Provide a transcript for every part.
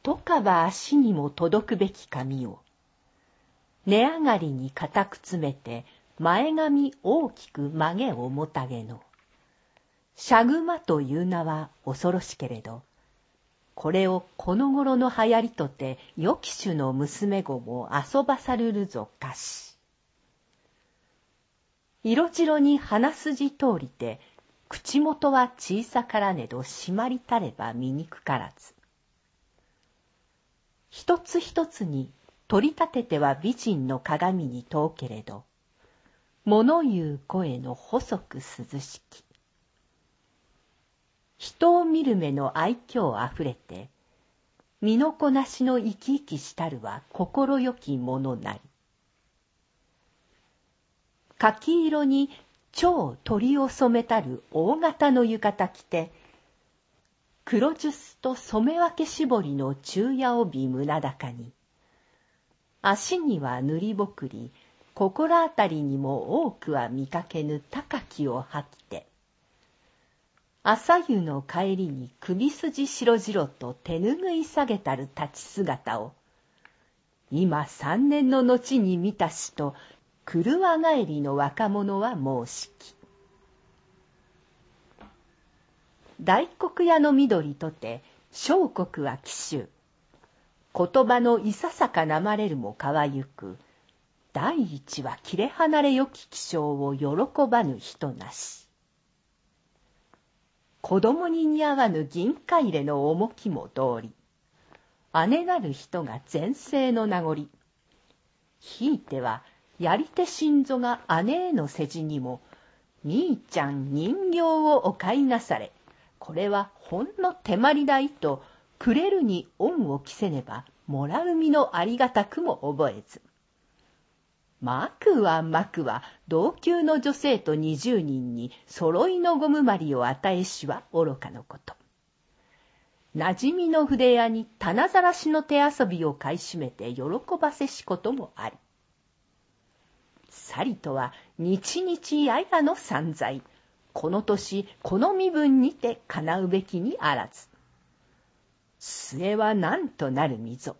一束足にも届くべき髪を、根上がりに固く詰めて、前髪大きく曲げをもたげの。しゃぐまという名は恐ろしけれど、これをこの頃の流行りとて、よき種の娘子も遊ばさるるぞかし。色白に鼻筋通りて、口元は小さからねど締まりたれば見にくからず。一つ一つに取り立てては美人の鏡に問うけれど、物言う声の細く涼しき。人を見る目の愛嬌あふれて、身のこなしの生き生きしたるは心よきものなり。柿色に超鳥を染めたる大型の浴衣着て、黒ジュスと染め分け絞りの中夜帯胸高に、足には塗りぼくり、心あたりにも多くは見かけぬ高きを履きて、朝夕の帰りに首筋白々と手ぬぐい下げたる立ち姿を、今3年の後に見たしと、車帰りの若者は申しき。大黒屋の緑とて、小国は紀州。言葉のいささかなまれるもかわゆく、第一は切れ離れよき気性を喜ばぬ人なし。子供に似合わぬ銀貨入れの重きも通り、姉なる人が前世の名残。ひいては、やり手新ぞが姉への世辞にも、兄ちゃん人形をお買いなされ、これはほんの手まりだいと、くれるに恩を着せねば、もらう身のありがたくも覚えず。まくは同級の女性と20人に揃いのゴムまりを与えしは愚かのこと。馴染みの筆屋に棚ざらしの手遊びを買い占めて喜ばせしこともあり。さりとは日々ややの散財、この年この身分にて叶うべきにあらず。末は何となるみぞ。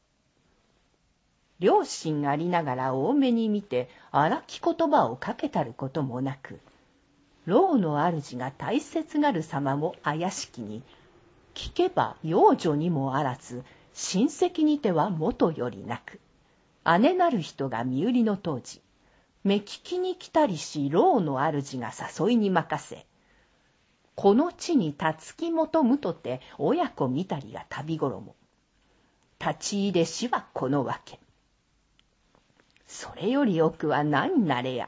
両親ありながら多めに見て荒き言葉をかけたることもなく、牢の主が大切がる様も怪しきに、聞けば養女にもあらず、親戚にては元よりなく、姉なる人が身売りの当時、目利きに来たりし牢の主が誘いに任せ、この地に立つき求むとて親子見たりが旅衣。立ち入れしはこのわけ。それより奥は何なれや。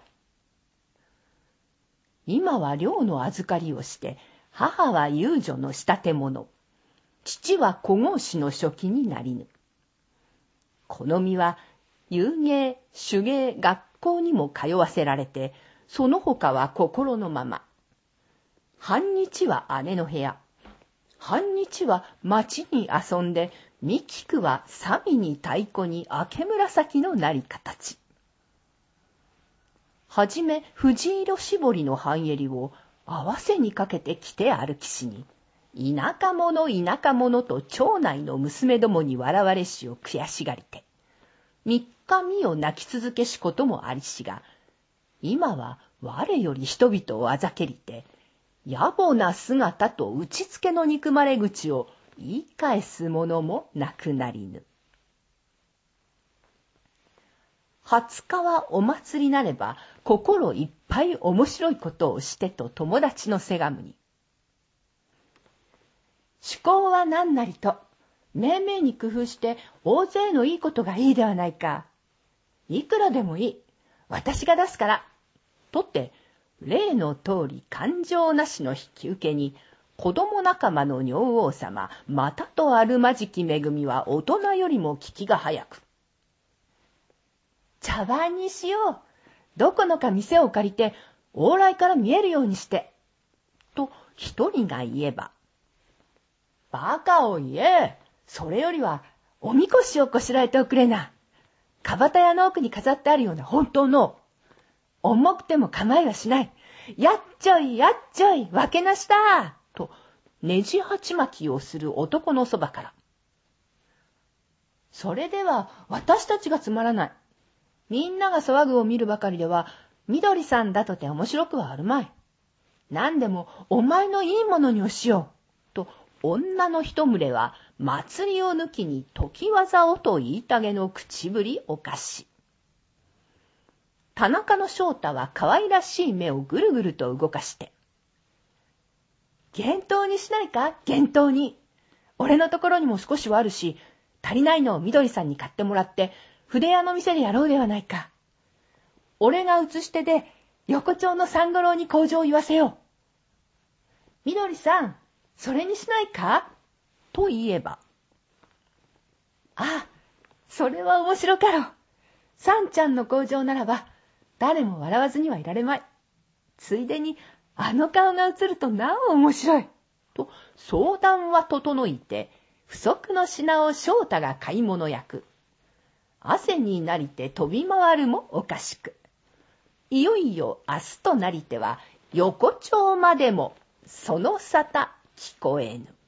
今は寮の預かりをして、母は遊女の仕立て者、父は古豪士の書記になりぬ。この身は遊芸、手芸、学校にも通わせられて、その他は心のまま。半日は姉の部屋、半日は町に遊んで、みきくはさみに太鼓に明け紫のなり形。はじめ藤色絞りの半襟を合わせにかけて着て歩きしに、田舎者と町内の娘どもに笑われしを悔しがりて、三日三を泣き続けしこともありしが、今は我より人々をあざけりて、野暮な姿と打ちつけの憎まれ口を言い返すものもなくなりぬ。20日はお祭りなれば、心いっぱい面白いことをしてと友達のせがむに。趣向は何なりと、めいめいに工夫して大勢のいいことがいいではないか。いくらでもいい。私が出すから。とって、例の通り感情なしの引き受けに、子供仲間の女王様、またとあるまじき恵みは大人よりも聞きが早く。茶碗にしよう。どこのか店を借りて、往来から見えるようにして。と一人が言えば。バカを言え。それよりは、おみこしをこしらえておくれな。かばた屋の奥に飾ってあるような本当の。重くても構いはしない。やっちょい、分けなした。と、ねじ鉢巻きをする男のそばから。 それでは私たちがつまらない。みんなが騒ぐを見るばかりでは、みどりさんだとて面白くはあるまい。何でもお前のいいものにをしよう。と女の一群れは祭りを抜きに時技をと言いたげの口ぶりおかし。田中の翔太は可愛らしい目をぐるぐると動かして。厳当にしないか、厳当に。俺のところにも少しはあるし、足りないのをみどりさんに買ってもらって、筆屋の店でやろうではないか。俺が写し手で、横丁の三五郎に口上を言わせよう。みどりさん、それにしないかと言えば。あ、それは面白かろう。さんちゃんの口上ならば、誰も笑わずにはいられまい。ついでに、あの顔が映るとなお面白い。と相談は整いて、不足の品を翔太が買い物役。汗になりて飛び回るもおかしく。いよいよ明日となりては横丁までもその沙汰聞こえぬ。